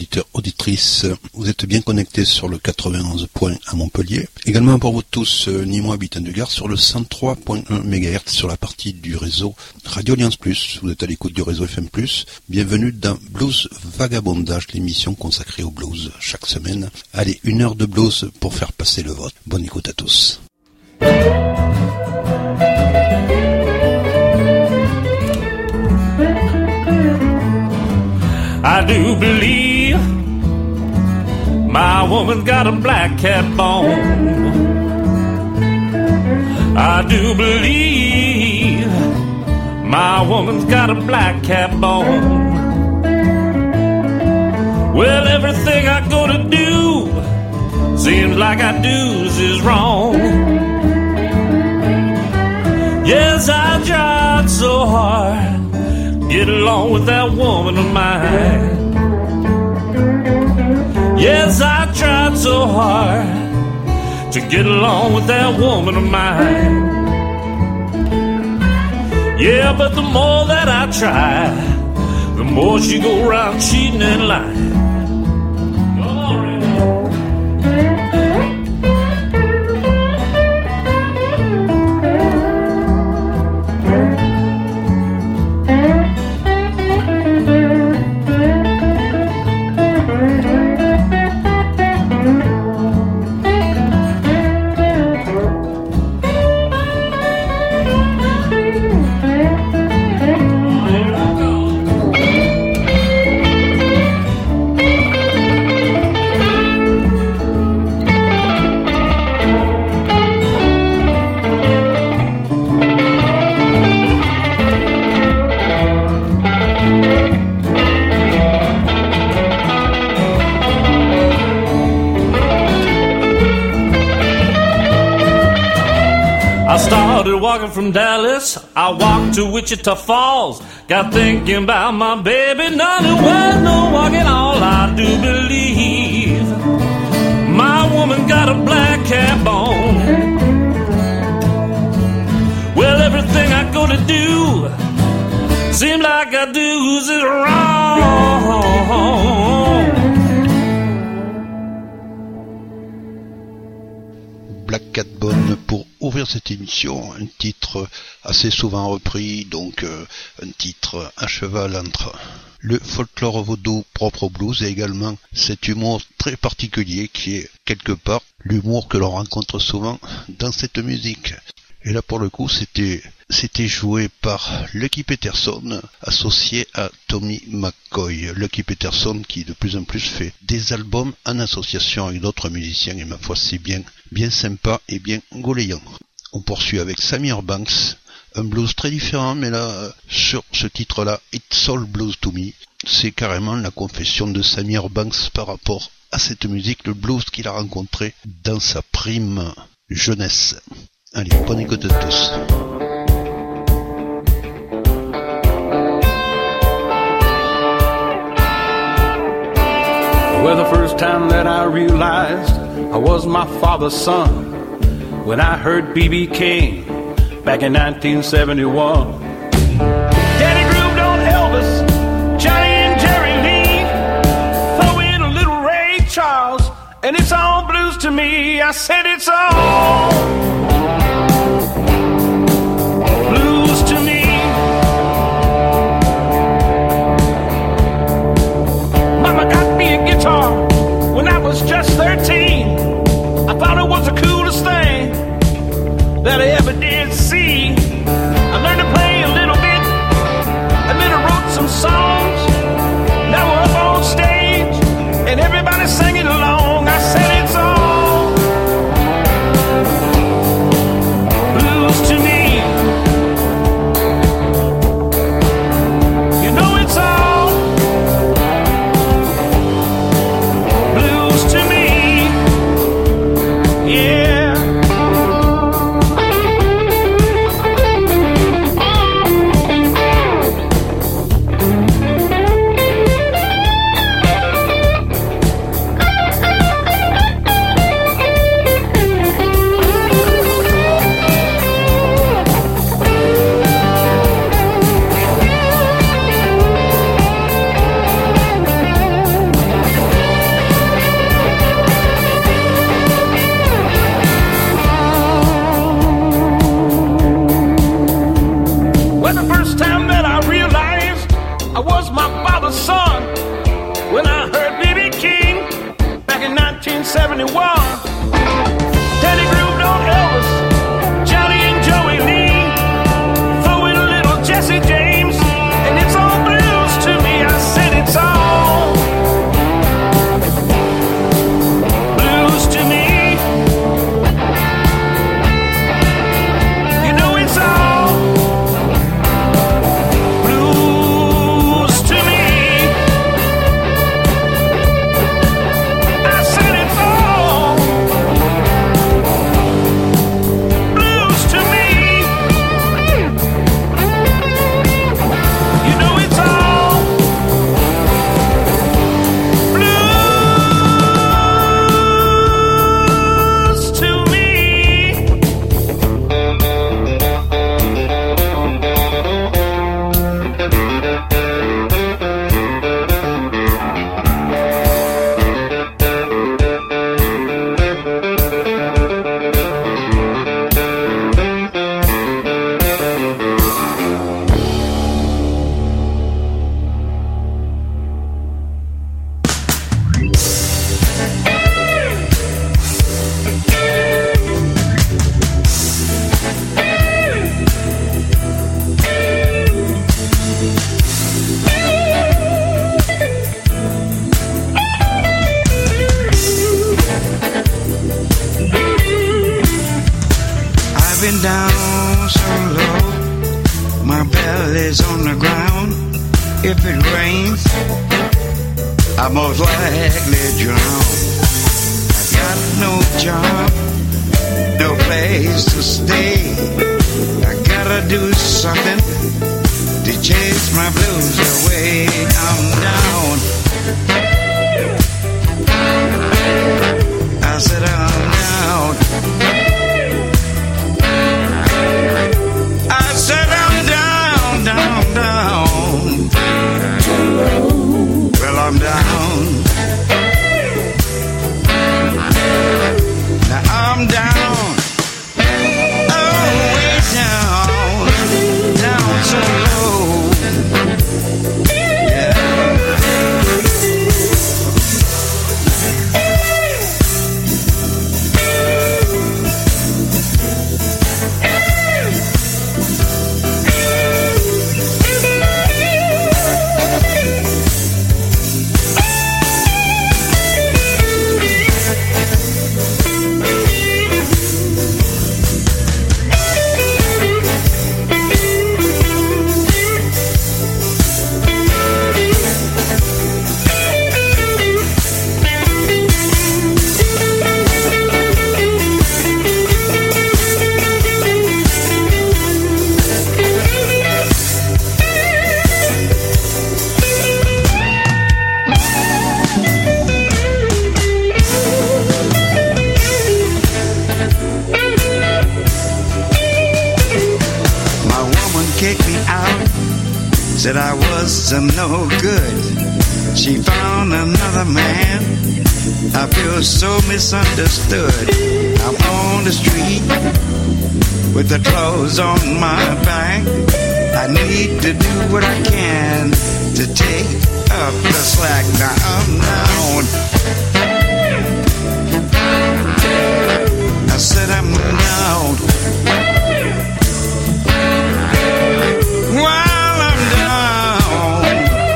auditeurs, auditrices. Vous êtes bien connectés sur le 91 point à Montpellier. Également pour vous tous, Nîmois, habitants du Gard, sur le 103.1 MHz sur la partie du réseau Radio Alliance Plus. Vous êtes à l'écoute du réseau FM+. Bienvenue dans Blues Vagabondage, l'émission consacrée au blues chaque semaine. Allez, 1 heure de blues pour faire passer le vote. Bonne écoute à tous. I do believe my woman's got a black cat bone. I do believe my woman's got a black cat bone. Well, everything I go to do seems like I do's is wrong. Yes, I tried so hard get along with that woman of mine. Yes, I tried so hard to get along with that woman of mine. Yeah, but the more that I try, the more she go around cheating and lying. Come on, Ray. I started walking from Dallas, I walked to Wichita Falls, got thinking about my baby, none of was no walking, all I do believe my woman got a black cat bone. Well, everything I go to do seems like I do is wrong. Black Cat Bone pour ouvrir cette émission, un titre assez souvent repris, donc un titre à cheval entre le folklore vaudou propre au blues et également cet humour très particulier qui est quelque part l'humour que l'on rencontre souvent dans cette musique. Et là pour le coup c'était joué par Lucky Peterson associé à Tommy McCoy. Lucky Peterson qui de plus en plus fait des albums en association avec d'autres musiciens et ma foi c'est bien sympa et bien gauléant. On poursuit avec Samir Banks, un blues très différent mais là sur ce titre là It's All Blues to Me, c'est carrément la confession de Samir Banks par rapport à cette musique, le blues qu'il a rencontré dans sa prime jeunesse. Allez, bonne écoute à tous. Well, the first time that I realized I was my father's son, when I heard B.B. King back in 1971. Daddy grooved on Elvis, Johnny and Jerry Lee, throw in a little Ray Charles, and it's all blues to me. I said it's all blues to me. Mama got me a guitar when I was just 13. I thought it was the coolest thing that I ever did see. I learned to play a little bit, and then I wrote some songs that were up on stage, and everybody sang it along. I said it's all 1971. Teddy grooved on Elvis, Johnny and Joey Lee, throw in a little Jesse James, and it's all blues to me. I said it's all blues to me. You know it's all blues to me. I said it's all blues to me. You know it's all blues to me. I've been down so low, my belly's on the ground. If it rains, I most likely drown. I got no job, no place to stay. I gotta do something to chase my blues away. I'm down. I said I'm down. I said I'm down, down, down. Well, I'm down. Now I'm down. Oh, way down. Down so low. Yeah. Kicked me out, said I was no good. She found another man. I feel so misunderstood. I'm on the street with the clothes on my back. I need to do what I can to take up the slack. Now I'm down. I said I'm down. While I'm down,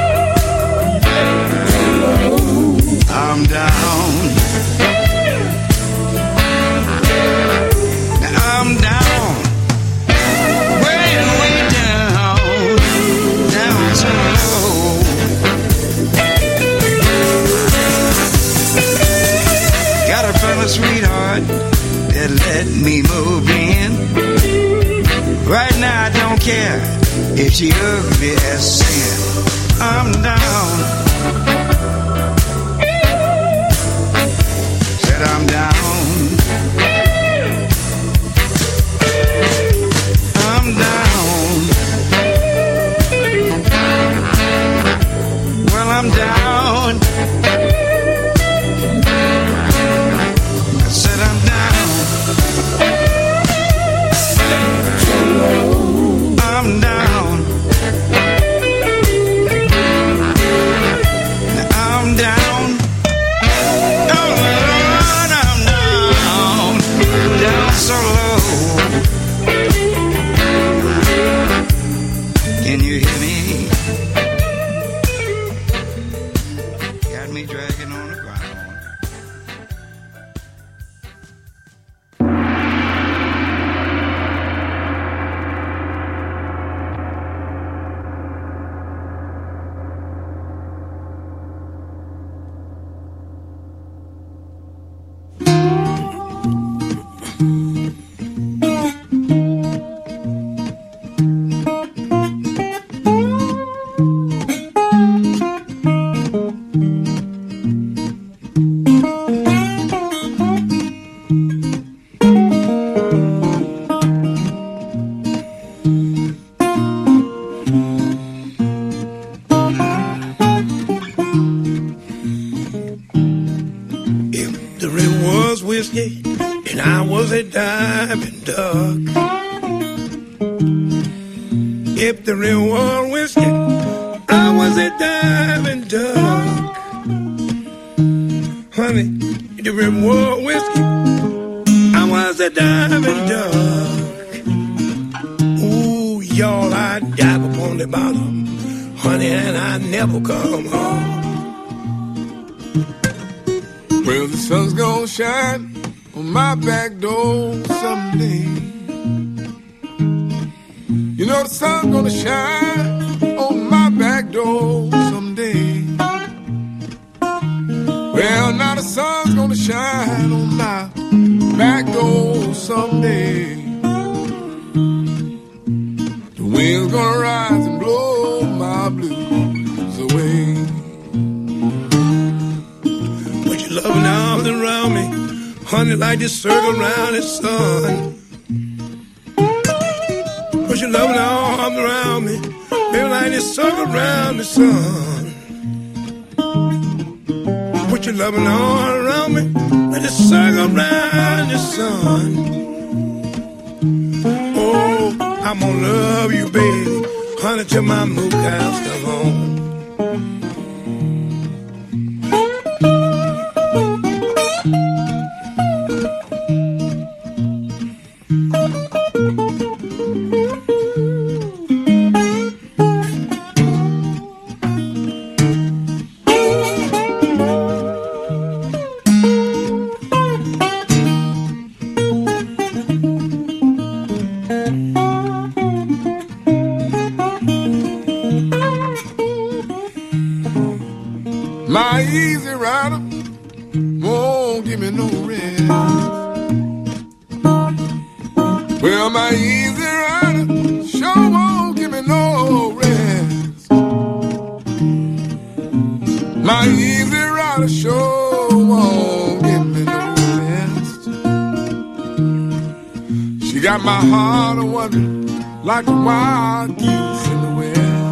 I'm down. Now I'm down, way, way down, down so low. Got a fellow sweetheart that let me move in. Right now I don't care if she ugly as sin. I'm down. Said I'm down. I'm down. Well, I'm down. I said I'm down. I'm down. it was whiskey and I was a diving duck. If the rim was whiskey, I was a diving duck. Honey, if the rim was whiskey, I was a diving duck. Ooh, y'all, I dive upon the bottom, honey, and I never come home. Well, the sun's gonna shine on my back door someday. You know the sun's gonna shine on my back door someday. Well, now the sun's gonna shine on my back door someday. The wind's gonna rise and blow my blues away. Put your loving arms around me, honey, like the circle around the sun. Put your loving arms around me, baby, like the circle around the sun. Put your loving arms around me, like the circle around the sun. Oh, I'm gonna love you, baby, honey, till my moon cows come home. My easy rider won't give me no rest. Well, my easy rider sure won't give me no rest. My easy rider sure won't give me no rest. She got my heart a-wondering like a wild geese in the west.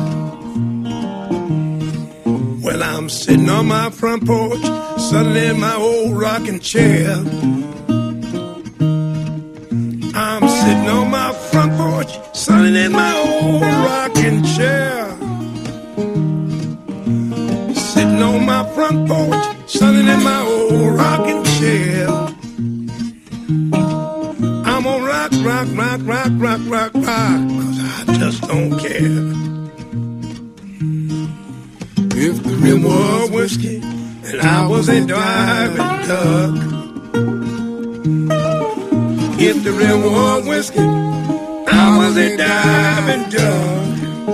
Well, I'm sitting on my front porch, suddenly in my old rocking chair. I'm sitting on my front porch, suddenly in my old rocking chair. Sitting on my front porch, suddenly in my old rocking chair. I'm gonna rock, rock, rock, rock, rock, rock, rock, 'cause I just don't care. If the rim was whiskey and I was a diving duck. If the rim was whiskey, I was a diving duck.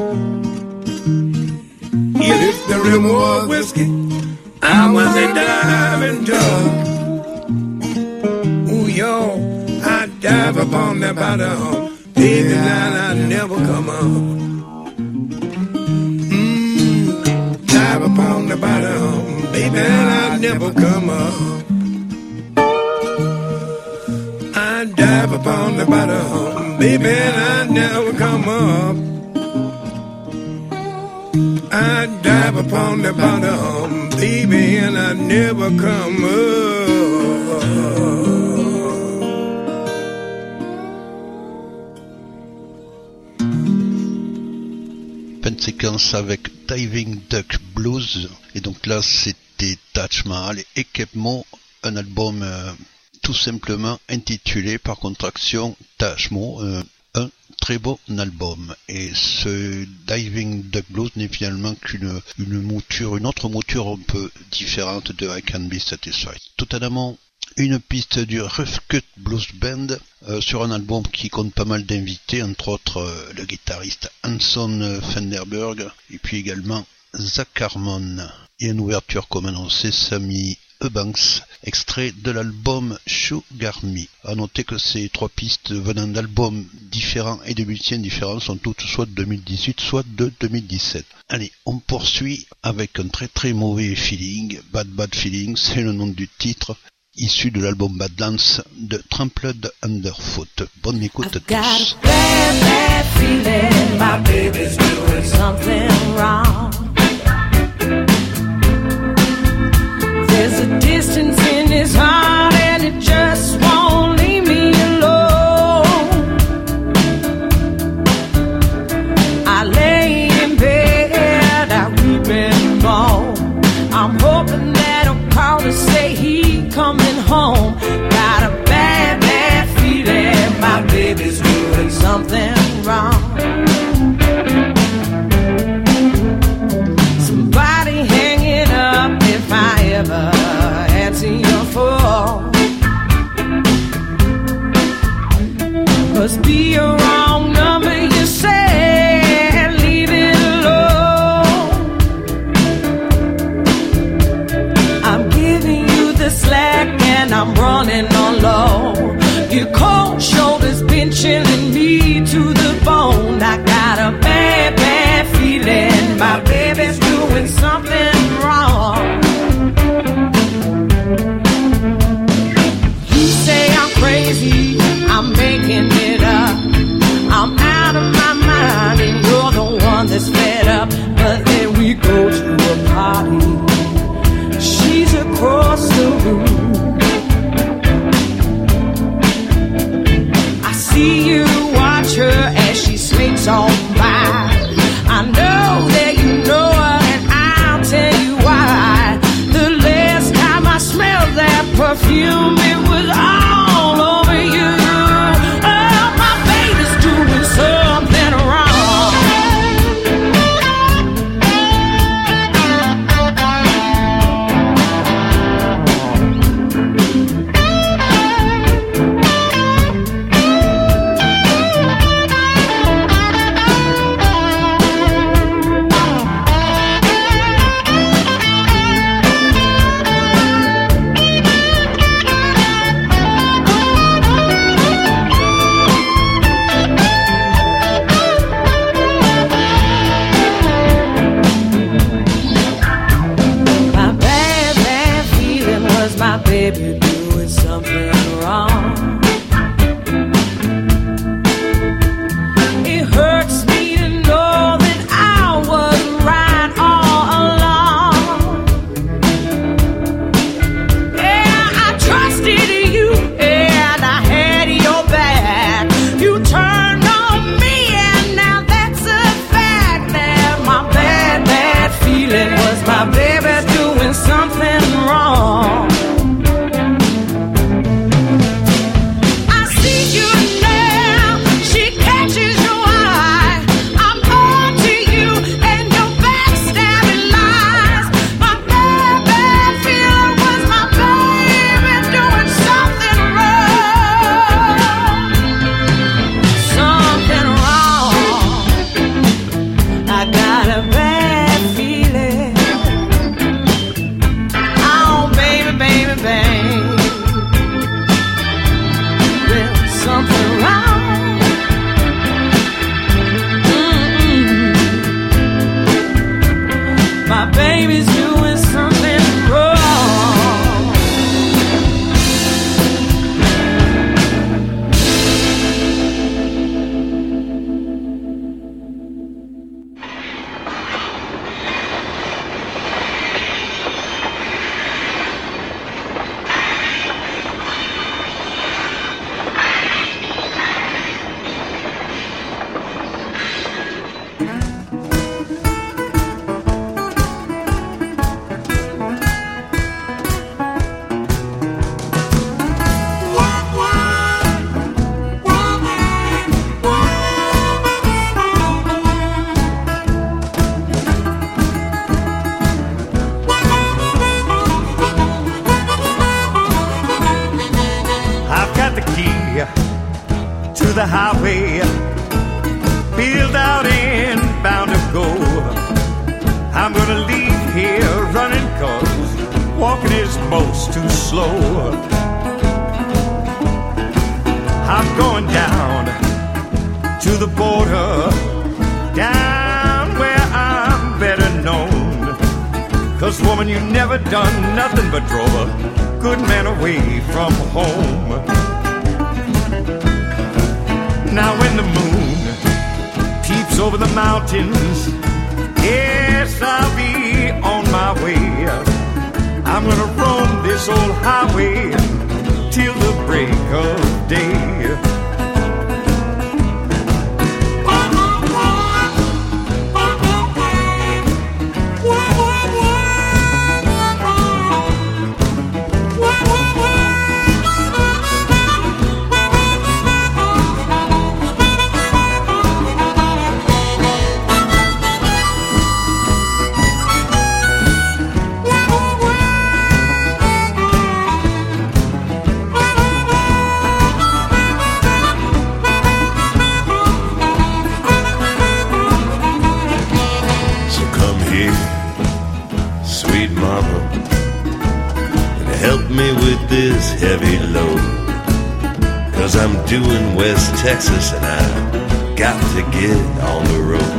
If the rim was whiskey, I was a diving duck. Ooh, y'all, I dive upon the bottom, baby, and I never come up. Dive upon the bottom, baby, and I never come up. I dive upon the bottom, baby, and I never come up. I dive upon the bottom, baby, and I never come up. Séquence avec Diving Duck Blues, et donc là c'était Taj Mahal et Kepmo, un album tout simplement intitulé par contraction Taj Mahal, un très bon album. Et ce Diving Duck Blues n'est finalement qu'une autre mouture un peu différente de I Can Be Satisfied. Totalement une piste du Rough Cut Blues Band sur un album qui compte pas mal d'invités, entre autres le guitariste Hanson Fenderberg et puis également Zach Harmon. Et une ouverture comme annoncé, Sammy Eubanks, extrait de l'album Sugar Me. À noter que ces trois pistes venant d'albums différents et de musiciens différents sont toutes soit de 2018 soit de 2017. Allez, on poursuit avec un très très mauvais feeling, Bad Feeling, c'est le nom du titre, issu de l'album Badlands de Trampled Underfoot. Bonne écoute à tous. Bad feeling, my baby's doing something wrong. There's a distance in his heart. coming home. Got a bad, bad feeling my baby's doing something wrong. Somebody hanging up if I ever answer your phone. Must be a wrong number, you say, leave it alone. I'm giving you the slack and I'm running on low. Your cold shoulders been chilling me to the bone. I got a bad, bad feeling my baby's doing something wrong. You say I'm crazy, I'm making it up. I'm out of my mind and you're the one that's fed up. But then we go to a party, she's across the room. I see you watch her as she slinks on by. I know that you know her and I'll tell you why. The last time I smelled that perfume, it was all over you. Oh, my baby's doing something wrong. My baby doing something wrong. It hurts me to know that I was right all along. Yeah, I trusted you and I had your back. You turned on me and now that's a fact. That my bad, bad feeling was my baby doing something wrong. My baby's doing something wrong. To the highway, build out and bound to go. I'm gonna leave here running, cause walking is most too slow. I'm going down to the border, down where I'm better known. Cause woman, you never done nothing but drove a good man away from home. Now when the moon peeps over the mountains, yes, I'll be on my way. I'm gonna roam this old highway till the break of day. help me with this heavy load, 'cause I'm doing West Texas and I got to get on the road.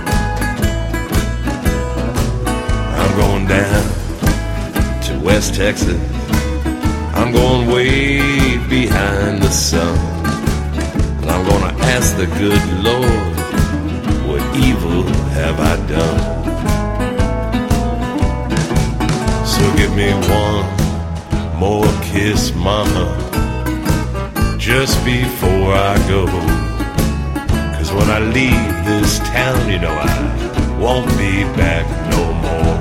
I'm going down to West Texas, I'm going way behind the sun, and I'm gonna ask the good Lord, what evil have I done? So give me one more kiss, mama, just before I go, 'cause when I leave this town, you know I won't be back no more.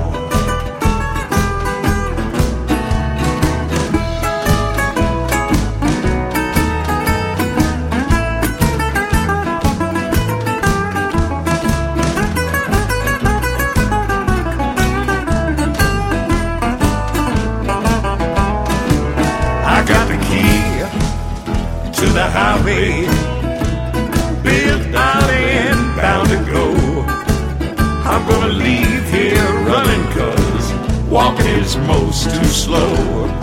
The highway, built darling, bound to go. I'm gonna leave here running, 'cause walking is most too slow.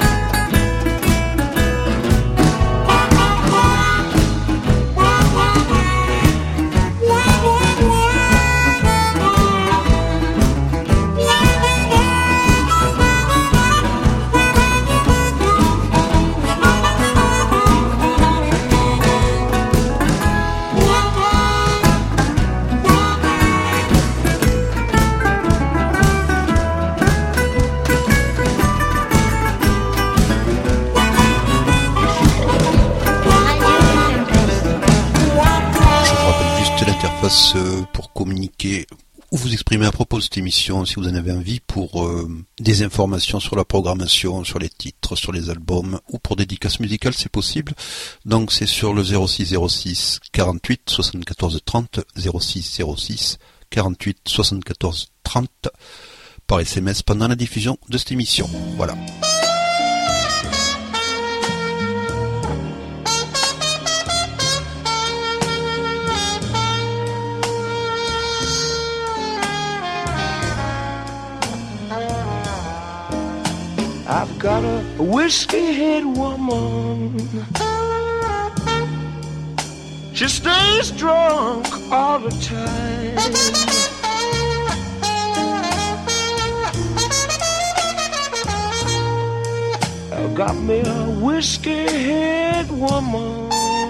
Pour communiquer ou vous exprimer à propos de cette émission, si vous en avez envie, pour des informations sur la programmation, sur les titres, sur les albums, ou pour dédicaces musicales, c'est possible. Donc c'est sur le 06 06 48 74 30, 06 06 48 74 30 par SMS pendant la diffusion de cette émission. Voilà. I've got a whiskey-head woman. She stays drunk all the time. I've got me a whiskey-head woman.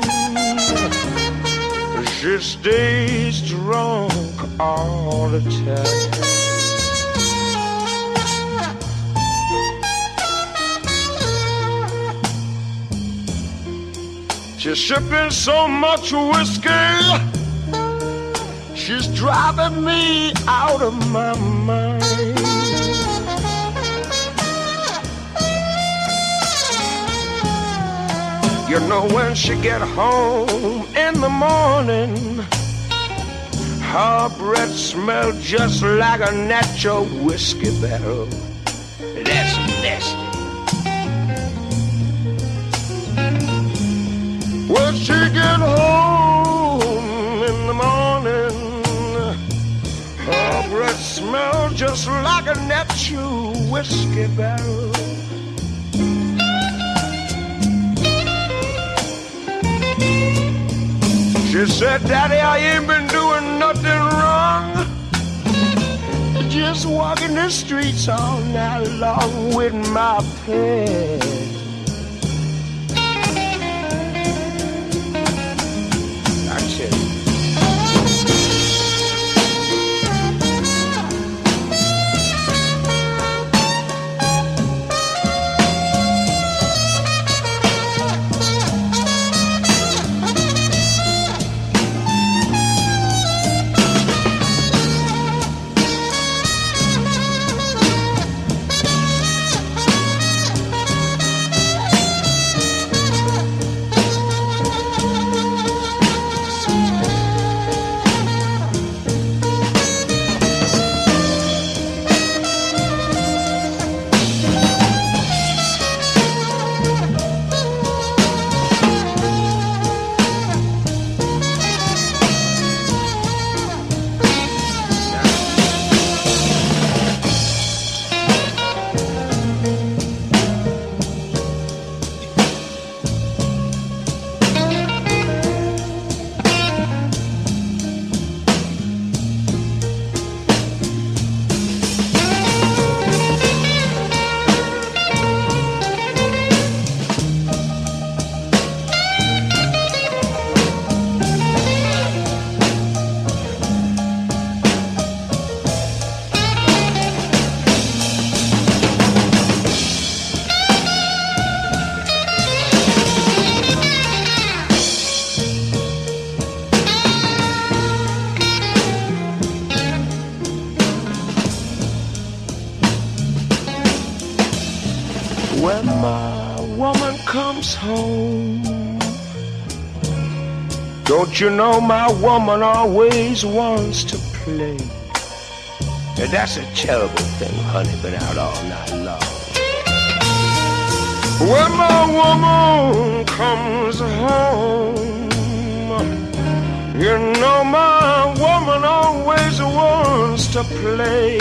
She stays drunk all the time. She's sipping so much whiskey, she's driving me out of my mind. You know, when she get home in the morning, her breath smells just like a natural whiskey barrel. That's nasty. When she get home in the morning, her breath smells just like a natural whiskey barrel. She said, Daddy, I ain't been doing nothing wrong, just walking the streets all night long with my pet. woman comes home, don't you know my woman always wants to play? And that's a terrible thing, honey, been out all night long. When my woman comes home, you know my woman always wants to play.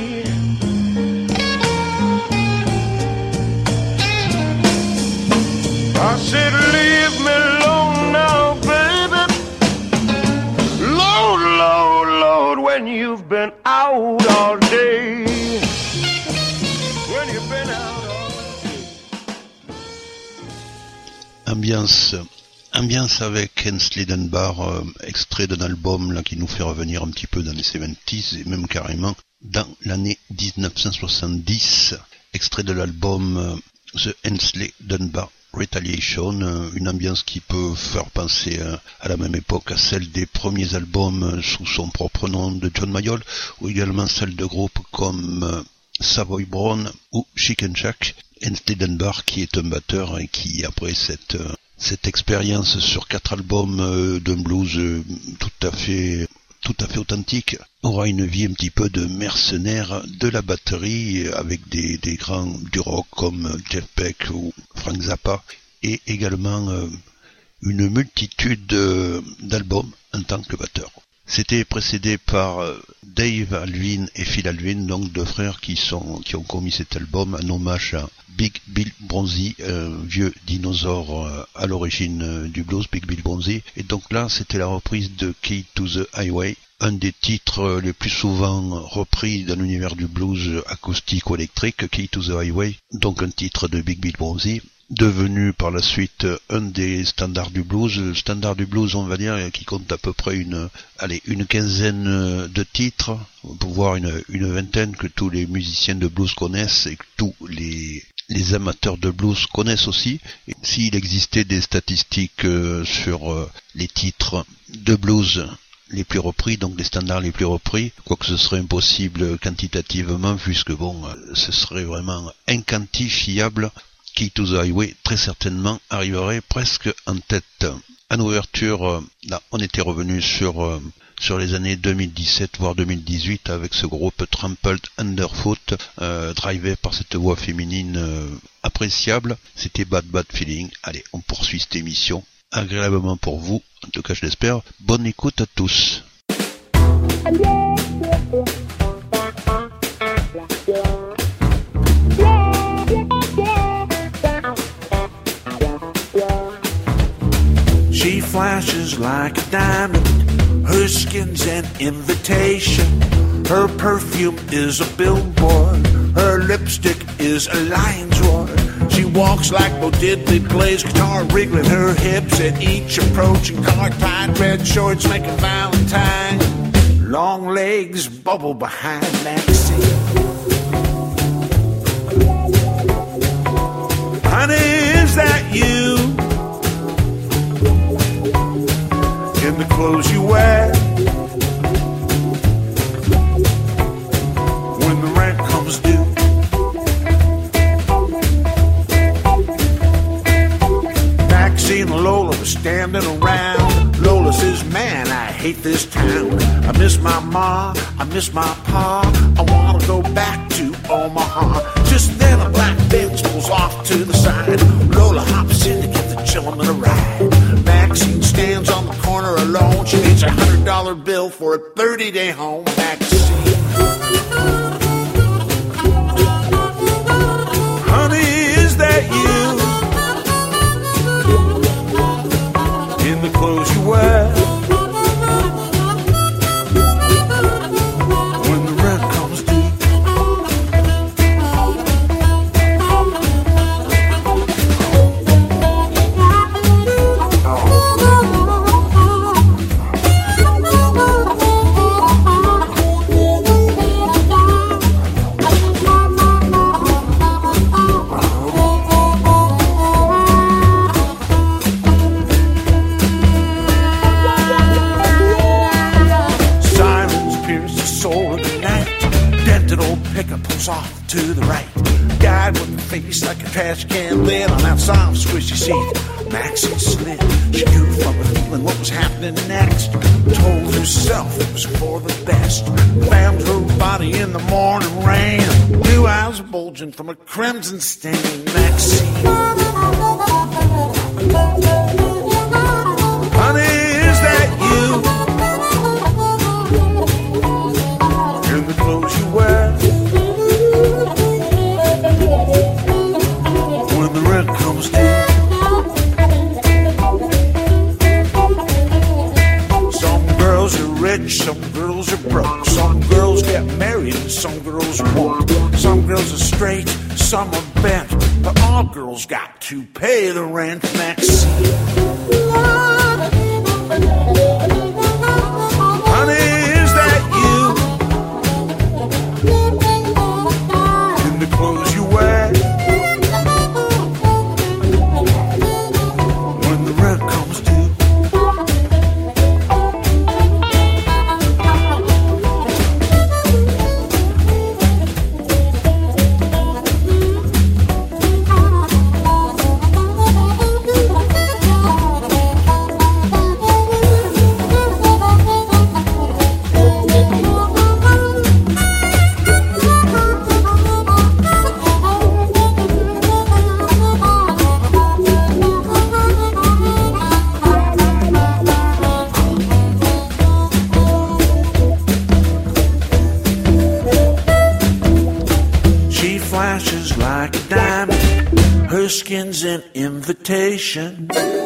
I said, leave me alone now, baby. Lord, Lord, Lord, when you've been out all day. When you've been out all day. Ambiance avec Ainsley Dunbar, extrait d'un album là qui nous fait revenir un petit peu dans les 70s et même carrément dans l'année 1970, extrait de l'album The Ainsley Dunbar Retaliation, une ambiance qui peut faire penser à la même époque à celle des premiers albums sous son propre nom de John Mayall, ou également celle de groupes comme Savoy Brown ou Chicken Shack. Ainsley Dunbar qui est un batteur et qui, après cette expérience sur 4 albums d'un blues tout à fait authentique, aura une vie un petit peu de mercenaire de la batterie avec des grands du rock comme Jeff Beck ou Frank Zappa, et également une multitude d'albums en tant que batteur. C'était précédé par Dave Alvin et Phil Alvin, donc deux frères qui ont commis cet album en hommage à Big Bill Bronzy, vieux dinosaure à l'origine du blues, Big Bill Bronzy. Et donc là, c'était la reprise de Key to the Highway, un des titres les plus souvent repris dans l'univers du blues acoustique ou électrique, Key to the Highway, donc un titre de Big Bill Bronzy, devenu par la suite un des standards du blues. Standard du blues, on va dire, qui compte à peu près une quinzaine de titres, voire une vingtaine, que tous les musiciens de blues connaissent et que tous les amateurs de blues connaissent aussi. Et s'il existait des statistiques sur les titres de blues les plus repris, donc les standards les plus repris, quoique ce serait impossible quantitativement, puisque ce serait vraiment inquantifiable, Key to the Highway très certainement arriverait presque en tête. En ouverture, là, on était revenu sur les années 2017 voire 2018 avec ce groupe Trampled Underfoot, drivé par cette voix féminine appréciable. C'était Bad Bad Feeling. Allez, on poursuit cette émission agréablement pour vous, en tout cas je l'espère. Bonne écoute à tous. She flashes like a diamond, her skin's an invitation, her perfume is a billboard, her lipstick is a lion's roar. She walks like Bo Diddley, plays guitar, wriggling her hips at each approaching car, tied red shorts making Valentine, long legs bubble behind Maxine. Honey, is that you? In the clothes you wear, when the rent comes due. Maxine and Lola were standing around. Lola says, man, I hate this town. I miss my ma, I miss my pa, I wanna go back to Omaha. Just then a black Benz pulls off to the side. Lola hops in to give the gentleman a ride. Maxine stands on the corner alone. She needs $100 bill for a 30-day home. Maxine, honey, is that you? In the clothes you wear, when the rent comes due. face like a trash can lid on that soft, squishy seat. Maxine slid. She knew from the feeling what was happening next. Told herself it was for the best. Found her body in the morning rain. Blue eyes bulging from a crimson stain. Maxine. Honey, is that you? In the clothes you wear. When the rent comes due. Rich, some girls are broke. Some girls get married and some girls won't. Some girls are straight, some are bent, but all girls got to pay the rent. Next, honey, is that you? In the clothes you wear. When the rent comes due. Skin's an invitation.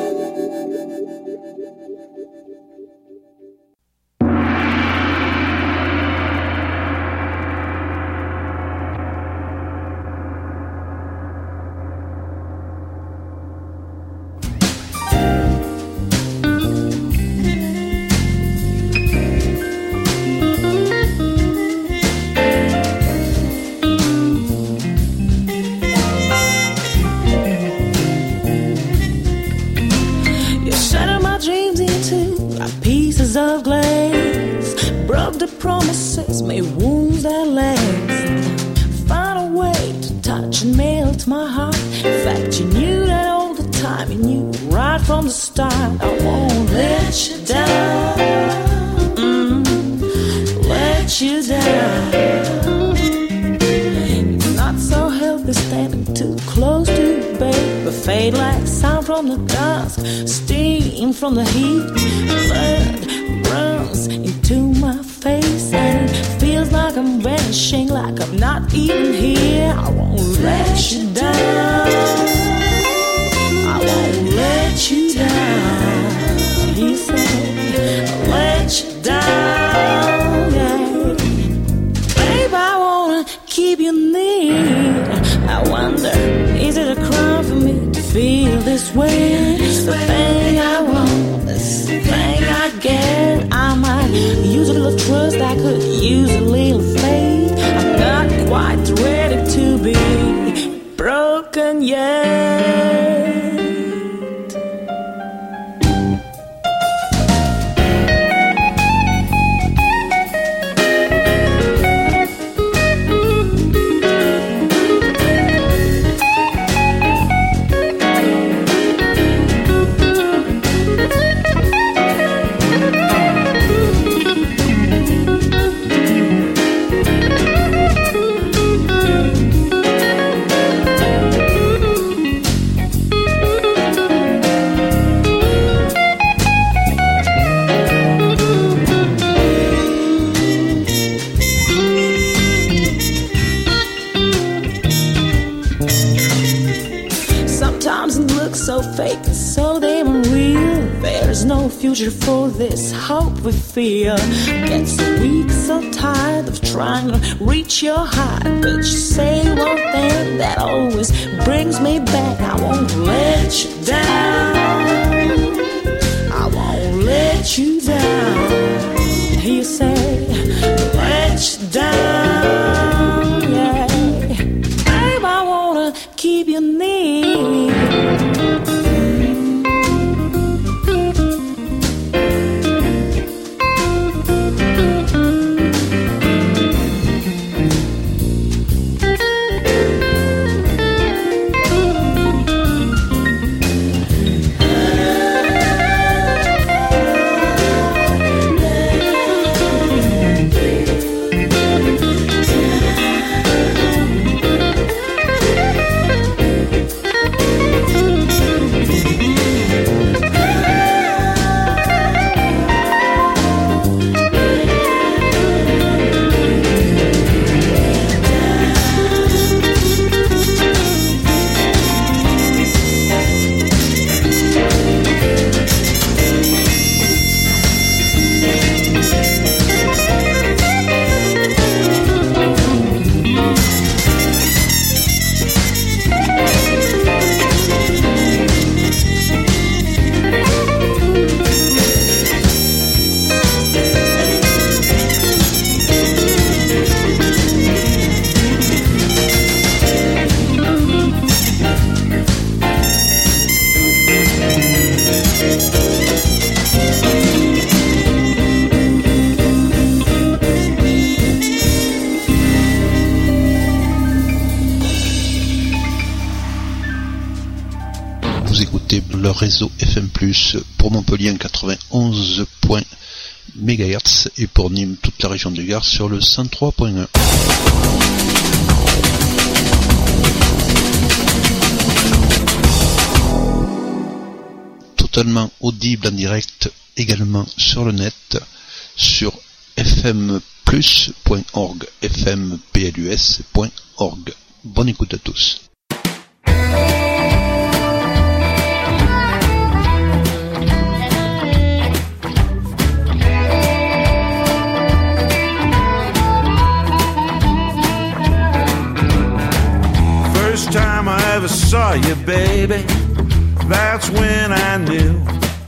Of glaze, broke the promises, made wounds that last. Find a way to touch and melt my heart. In fact, you knew that all the time. You knew right from the start. I won't let you down. Let you down. You're not so healthy, standing too close to the bed, but fade like sound from the dusk, steam from the heat. Blood runs into my face and it feels like I'm vanishing, like I'm not even here. I won't let you down. I won't let you down. He said, I'll let you down. Yeah. Babe, I wanna keep you near. I wonder, is it a crime for me to feel this way? The thing I want, this thing I get. I might use a little trust, I could use a little faith. I'm not quite ready to be broken yet. So fake, so damn real. There's no future for this hope we feel. Get so weak, so tired of trying to reach your height, but you say one thing that always brings me back. I won't let you down. I won't let you down. He said, let you down. Yeah, babe, I wanna keep you near. Vous écoutez le réseau FM+, pour Montpellier 91 MHz et pour Nîmes, toute la région du Gard sur le 103.1. Totalement audible en direct également sur le net sur fmplus.org, fmplus.org. Bonne écoute à tous. First time I ever saw you, baby, that's when I knew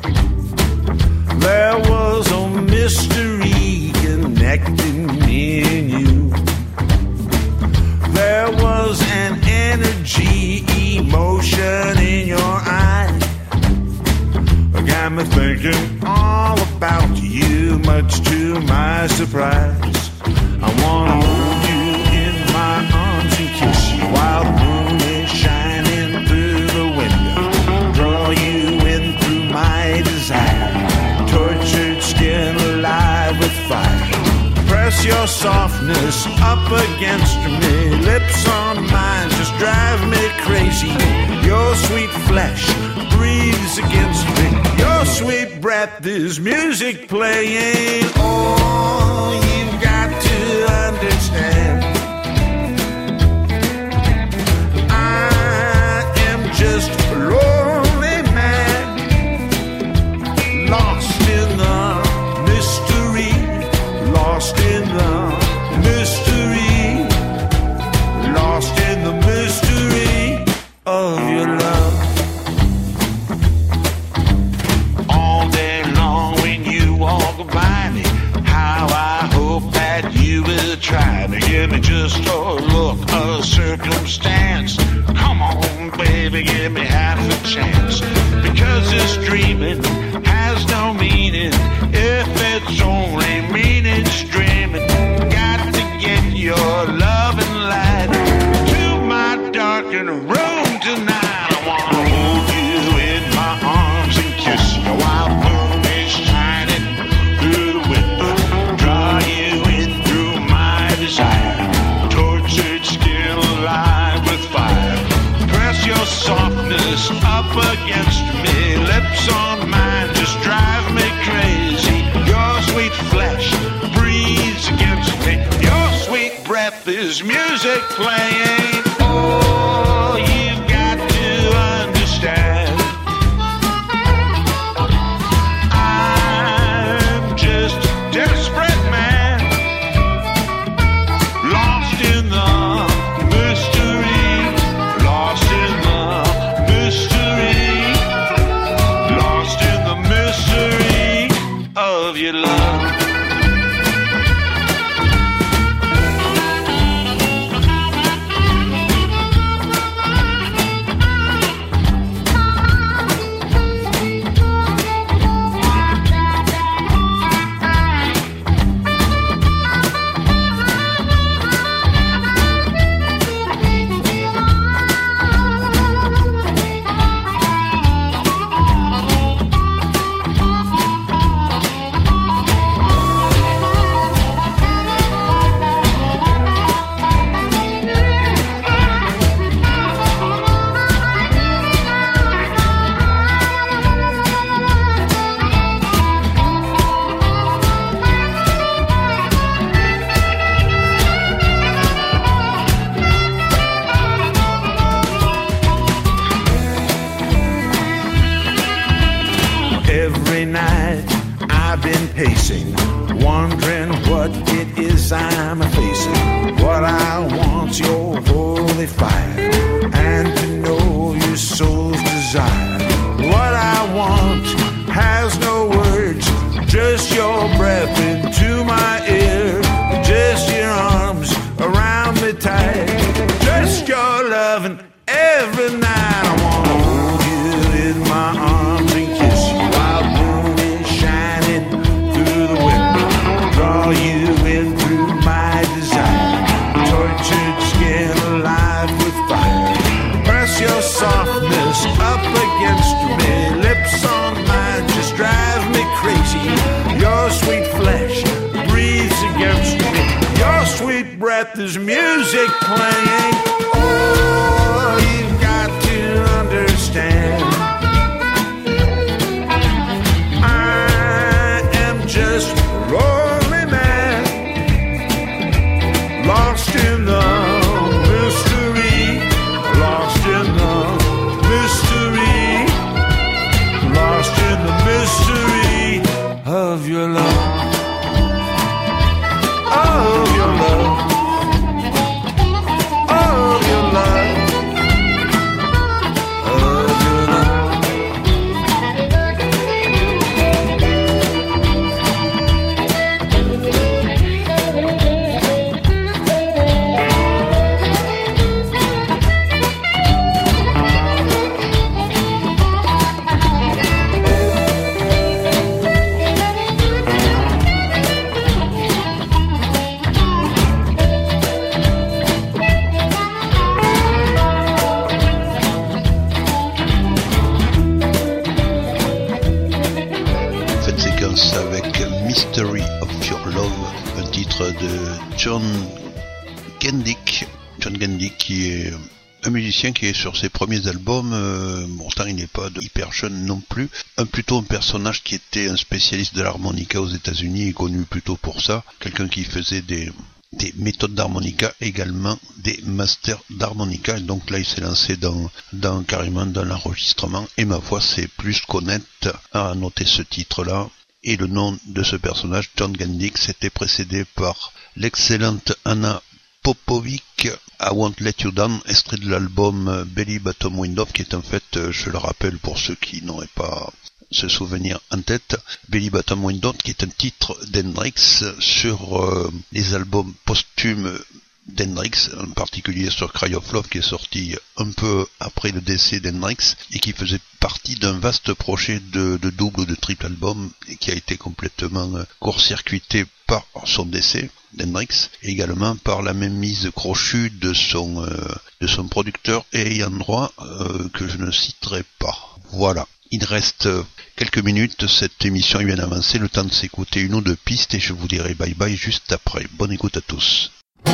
there was a mystery connecting me and you. There was an energy, emotion in your eye, got me thinking all about you, much to my surprise. I wanna hold you in my arms and kiss you while the moon is shining through the window, draw you in through my desire, tortured skin alive with fire. Press your softness up against me, lips on mine just drive me crazy. Your sweet flesh breathes against me, your sweet breath is music playing. Oh, you've got to understand, I am just a lonely man, lost in the mystery, lost in the mystery, lost in the mystery of your love. All day long when you walk by me, how I hope that you will try to give me just a look, a circumstance. Come on, baby, give me half a chance, because this dreaming has no meaning if it's only meaning streaming. Got to get your love and light to my darkened room tonight. I wanna hold you in my arms and kiss you while the moon is shining through the window, draw you in through my desire, tortured skin alive with fire. Press your softness up against me, lips on mine just drive me crazy. Your sweet flesh breathes against me, your sweet breath is music playing. Oh, you've got to understand, I'm just a desperate man, lost in the mystery, lost in the mystery, lost in the mystery of your love. Every night I've been pacing, wondering what it is I'm facing. What I want's your holy fire, and to know your soul's desire. What I want has no words, just your breath into my ear, just your arms around me tight, just your loving every night. I wanna hold you in my arms and kiss you while the moon is shining through the window, draw you in through my desire, tortured skin alive with fire. Press your softness up against there's music playing. Oh, you've got to understand, I am just a lonely man, lost in the mystery, lost in the mystery, lost in the mystery of your love. Of your love, of your love, of your love. Avec Mystery of Your Love, un titre de John Gendick. John Gendick qui est un musicien qui est sur ses premiers albums, pourtant il n'est pas hyper jeune non plus, plutôt un personnage qui était un spécialiste de l'harmonica aux États-Unis et connu plutôt pour ça, quelqu'un qui faisait des méthodes d'harmonica, également des masters d'harmonica, et donc là il s'est lancé carrément dans l'enregistrement, et ma foi c'est plus qu'honnête à noter ce titre-là. Et le nom de ce personnage, John Gendick, c'était précédé par l'excellente Anna Popovic, I Won't Let You Down, extrait de l'album Belly Bottom Window, qui est en fait, je le rappelle pour ceux qui n'auraient pas ce souvenir en tête, Belly Bottom Window, qui est un titre d'Hendrix sur les albums posthumes d'Hendrix, en particulier sur Cry of Love, qui est sorti un peu après le décès d'Hendrix et qui faisait partie d'un vaste projet de double ou de triple album et qui a été complètement court-circuité par son décès d'Hendrix et également par la même mise crochue de son producteur et ayant droit que je ne citerai pas. Voilà. Il reste quelques minutes, cette émission est bien avancée, le temps de s'écouter une ou deux pistes et je vous dirai bye bye juste après. Bonne écoute à tous.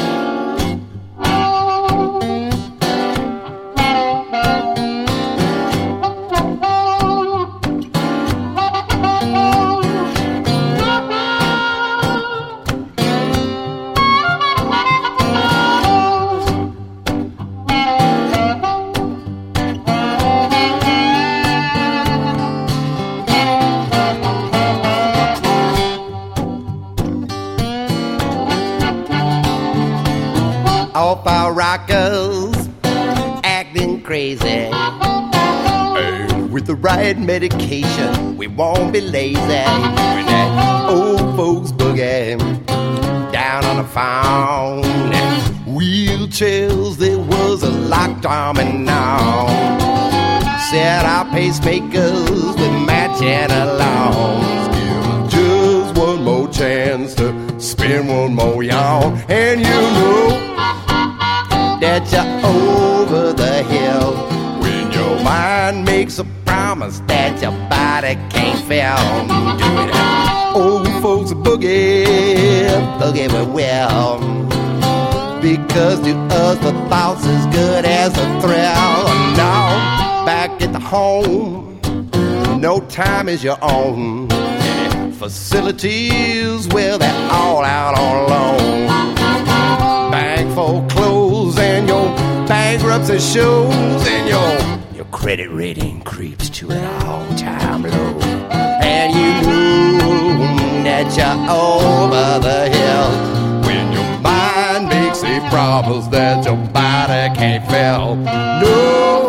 Off our rockers acting crazy, and with the right medication we won't be lazy. When that old folks boogie down on the farm, wheelchairs there was a lockdown and now set our pacemakers with matching alarms. Give just one more chance to spin one more yarn, and you know that you're over the hill when your mind makes a promise that your body can't fail. Do it, old folks boogie, boogie with will, because to us the thought's as good as a thrill. Now back at the home, no time is your own. Facilities where they're all out on loan. Bank foreclosed and your bankruptcy shows, and your credit rating creeps to an all-time low. And you know that you're over the hill when your mind makes a promise that your body can't fail. No.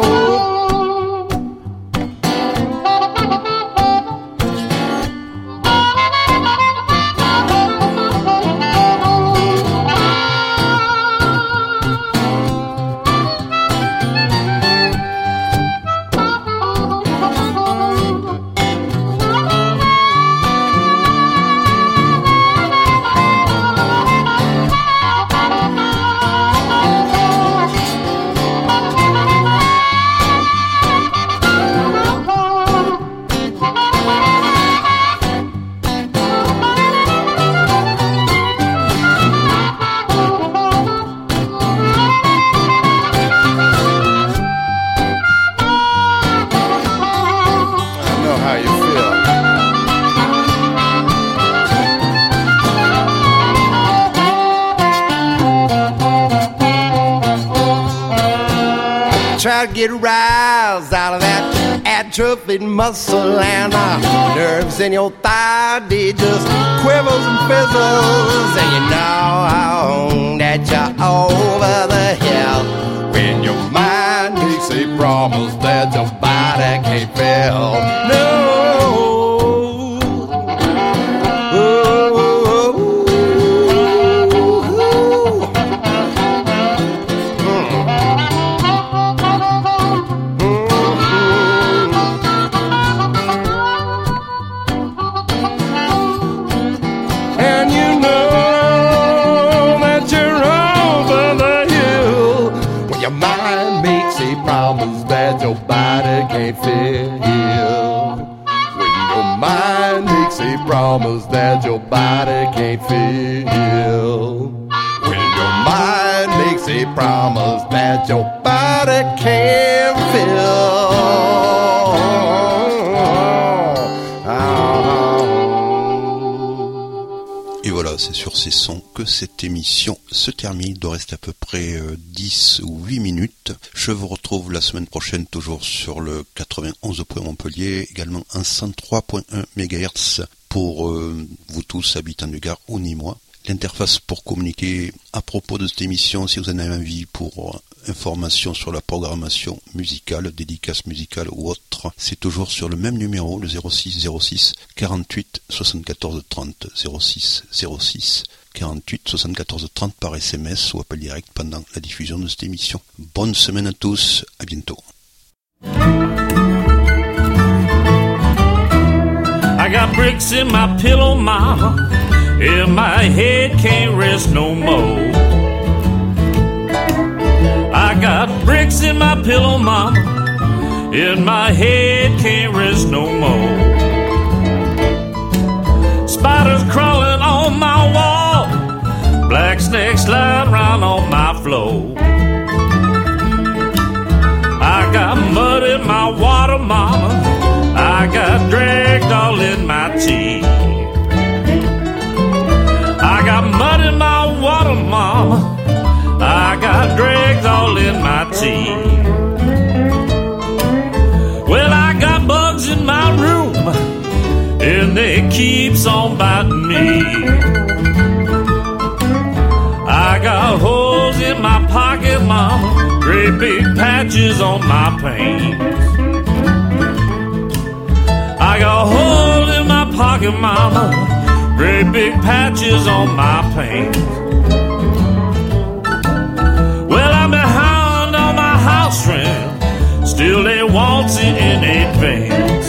get roused out of that atrophied muscle, and the nerves in your thigh, they just quivers and fizzles, and you know that you're over the hill when your mind makes a promise that your body can't feel. No. That your body can't feel. When your mind makes a promise that your body can't feel. When your mind makes a promise that your body can't feel. Et voilà, c'est sur ces sons que cette émission se termine. Il doit rester à peu près 10 ou 8 minutes. Je vous retrouve la semaine prochaine, toujours sur le 91 point Montpellier, également un 103.1 MHz pour vous tous, habitants du Gard ou Nîmois. L'interface pour communiquer à propos de cette émission, si vous en avez envie, pour informations sur la programmation musicale, dédicace musicale ou autre, c'est toujours sur le même numéro, le 06 06 48 74 30, 06 06 48 74 30 par SMS ou appel direct pendant la diffusion de cette émission. Bonne semaine à tous, à bientôt. I got bricks in my pillow, mama, and my head can't rest no more. I got bricks in my pillow, mama, and my head can't rest no more. Spiders crawling on my wall, black snakes slide round on my floor. I got mud in my water, mama, I got dragged all in my teeth. I got mud in my water, mama, I got dragged all in my teeth. Well, I got bugs in my room, and they keeps on biting me. I got holes in my pocket, mama, great big patches on my pants. I got holes in my pocket, mama, great big patches on my pants. Well, I'm behind on my house rent, still they waltzing in advance.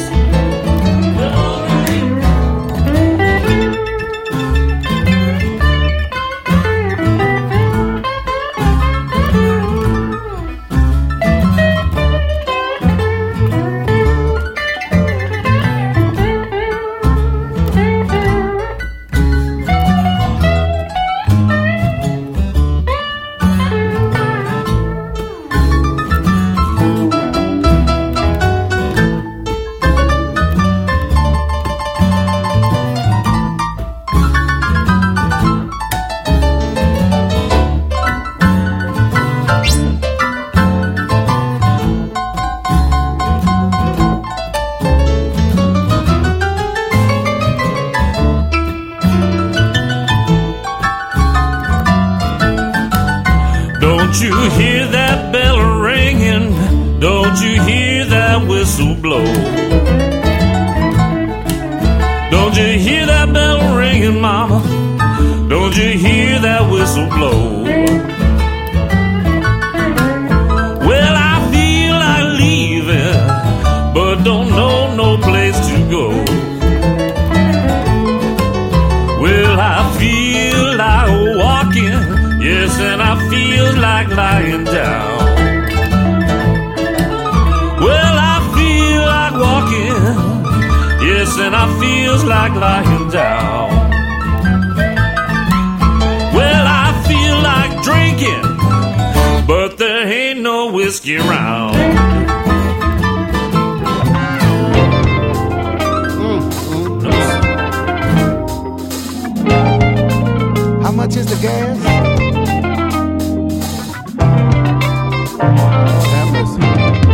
Don't you hear that bell ringing? Don't you hear that whistle blow? Don't you hear that bell ringing, mama? Don't you hear that whistle blow? Well, I feel like leaving, but don't know no place to go. Well, I feel like walking, yes, and I feel like lying down. Well, I feel like walking, yes, and I feels like lying down. Well, I feel like drinking, but there ain't no whiskey around. How much is the gas? Have mercy.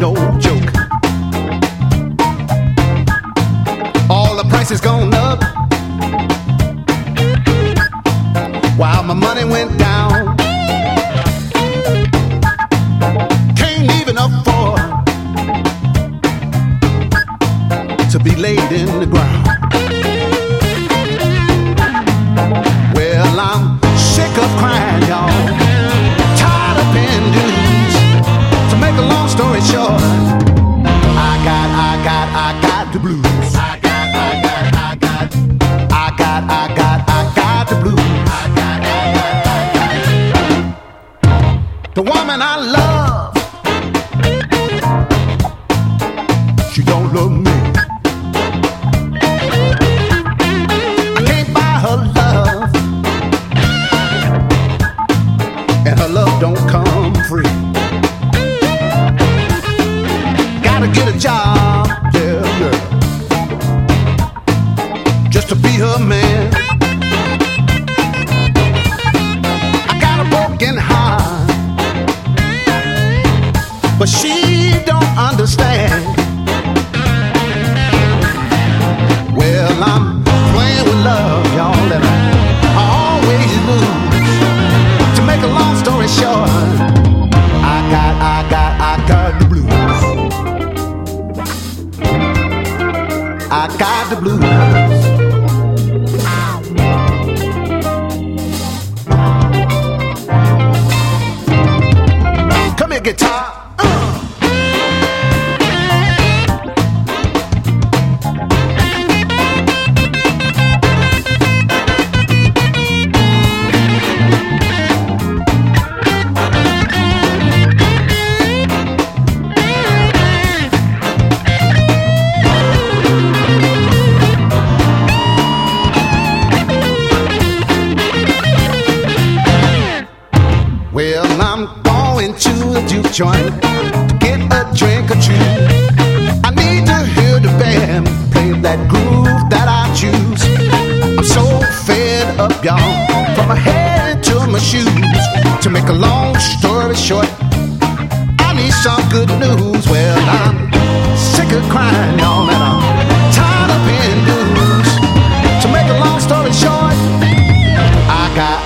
no joke. All the prices gone up, while my money went down. Can't even afford to be laid in the ground. Well, I'm sick of crying, y'all, tired of paying dues. To make a long story short, I got the blues. I got the blues. The woman I love, she don't love me. I can't buy her love, and her love don't come free. Gotta get a job, yeah, yeah, just to be her man. I got a broken heart, but she don't understand. Well, I'm playing with love, y'all, and I always lose. To make a long story short, I got the blues. I got the blues. Come here, guitar. Well, I'm going to the juke joint to get a drink or two. I need to hear the band play that groove that I choose. I'm so fed up, y'all, from my head to my shoes. To make a long story short, I need some good news. Well, I'm sick of crying, y'all, and I'm tired of paying dues. To make a long story short, I got